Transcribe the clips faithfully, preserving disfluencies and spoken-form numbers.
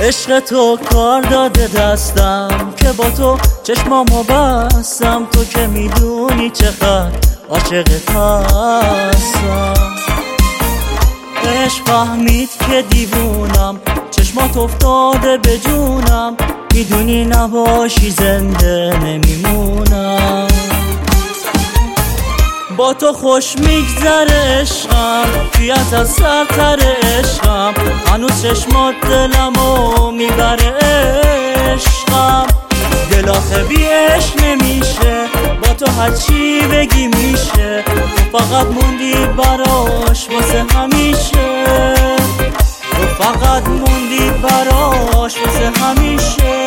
عشق تو کار داده دستم که با تو چشمامو بستم. تو که میدونی چقدر عاشقت هستم. عشق فهمید که دیوونم، چشمات افتاده به جونم. میدونی نباشی زنده نمیمونم. با تو خوش میگذره عشقم، بیات از سرتر عشقم. هنوز چشمات دلمو میبره عشقم. دل آخه بی عشق نمیشه، با تو هرچی بگی میشه. تو فقط موندی براش واسه همیشه. تو فقط موندی براش واسه همیشه.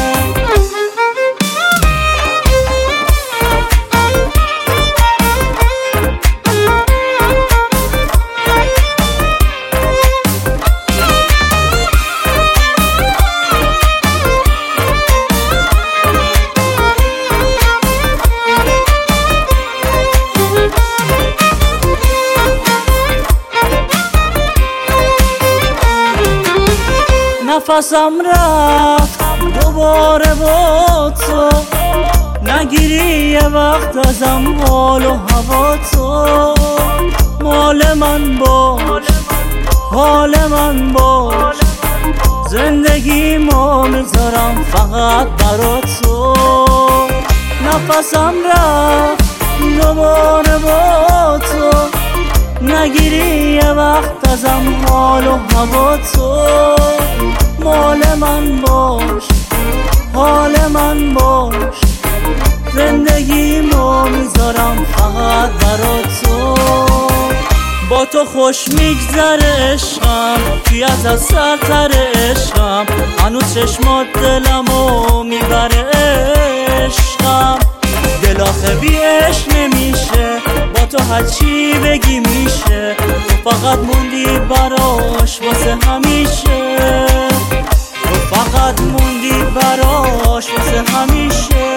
نفسم رفت دوباره با تو، نگیری یه وقت ازم حال و هوا تو. مال من باش، حال من باش، زندگیمو میذارم فقط برا تو. نفسم رفت دوباره با تو، نگیری یه وقت ازم حال و هوا تو. مال من باش، حال من باش، زندگیمو میذارم فقط برا تو. با تو خوش میگذره عشقم، بیات از سرتر عشقم. هنوز چشمات دلمو میبره عشقم. دل آخه بی عشق نمیشه، با تو هرچی بگی میشه. تو فقط موندی براش واسه همیشه. تو فقط موندی براش واسه همیشه.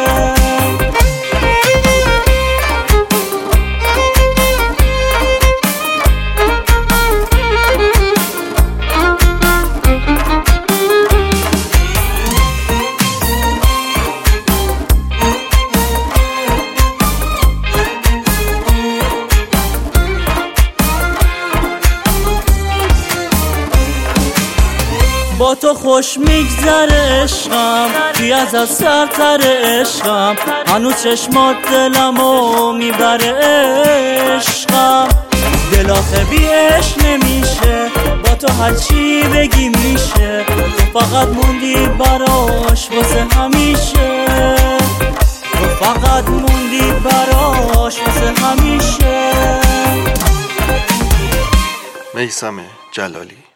با تو خوش میگذره عشقم، بیاد از سرتر عشقم. هنوز چشمات دلمو میبره عشقم. دل آخه بی عشق نمیشه، با تو هرچی بگی میشه. تو فقط موندی براش واسه همیشه. تو فقط موندی براش واسه همیشه. میثم جلالی.